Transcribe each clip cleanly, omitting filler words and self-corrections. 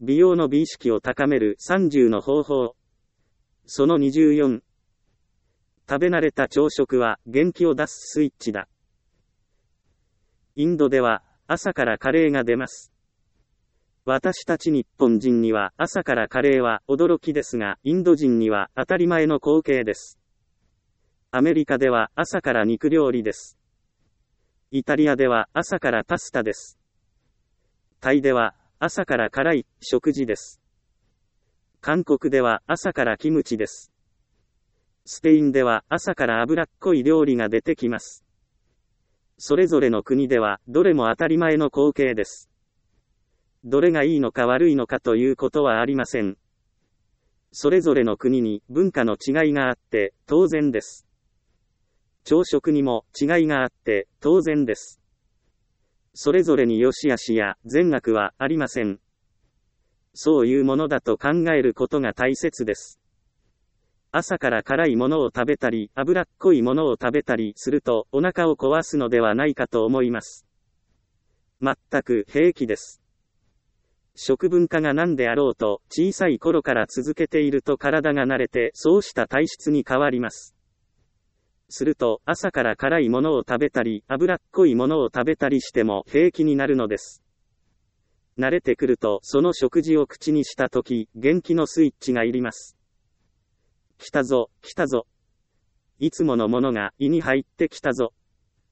美容の美意識を高める30の方法。その24。食べ慣れた朝食は元気を出すスイッチだ。インドでは朝からカレーが出ます。私たち日本人には朝からカレーは驚きですが、インド人には当たり前の光景です。アメリカでは朝から肉料理です。イタリアでは朝からパスタです。タイでは朝から辛い食事です。韓国では朝からキムチです。スペインでは朝から脂っこい料理が出てきます。それぞれの国ではどれも当たり前の光景です。どれがいいのか悪いのかということはありません。それぞれの国に文化の違いがあって当然です。朝食にも違いがあって当然です。それぞれに良し悪しや善悪はありません。そういうものだと考えることが大切です。朝から辛いものを食べたり脂っこいものを食べたりするとお腹を壊すのではないかと思います。全く平気です。食文化が何であろうと小さい頃から続けていると体が慣れてそうした体質に変わります。すると朝から辛いものを食べたり脂っこいものを食べたりしても平気になるのです。慣れてくるとその食事を口にしたとき元気のスイッチがいります。来たぞ、来たぞ。いつものものが胃に入ってきたぞ。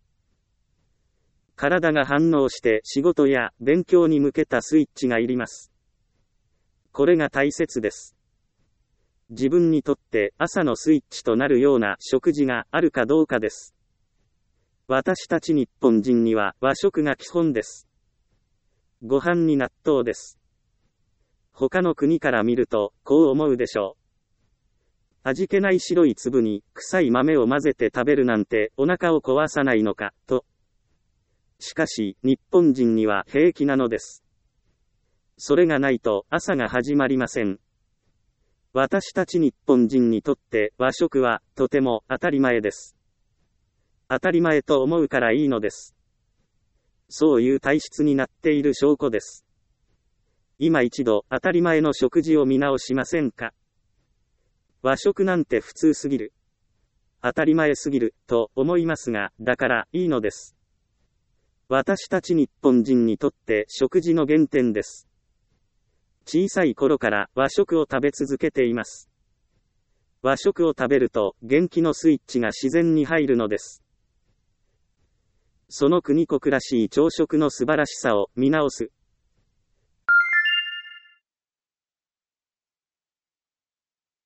体が反応して仕事や勉強に向けたスイッチがいります。これが大切です。自分にとって朝のスイッチとなるような食事があるかどうかです。私たち日本人には和食が基本です。ご飯に納豆です。他の国から見るとこう思うでしょう。味気ない白い粒に臭い豆を混ぜて食べるなんてお腹を壊さないのか、と。しかし日本人には平気なのです。それがないと朝が始まりません。私たち日本人にとって和食はとても当たり前です。当たり前と思うからいいのです。そういう体質になっている証拠です。今一度当たり前の食事を見直しませんか？和食なんて普通すぎる。当たり前すぎると思いますが、だからいいのです。私たち日本人にとって食事の原点です。小さい頃から和食を食べ続けています。和食を食べると元気のスイッチが自然に入るのです。その国々らしい朝食の素晴らしさを見直す。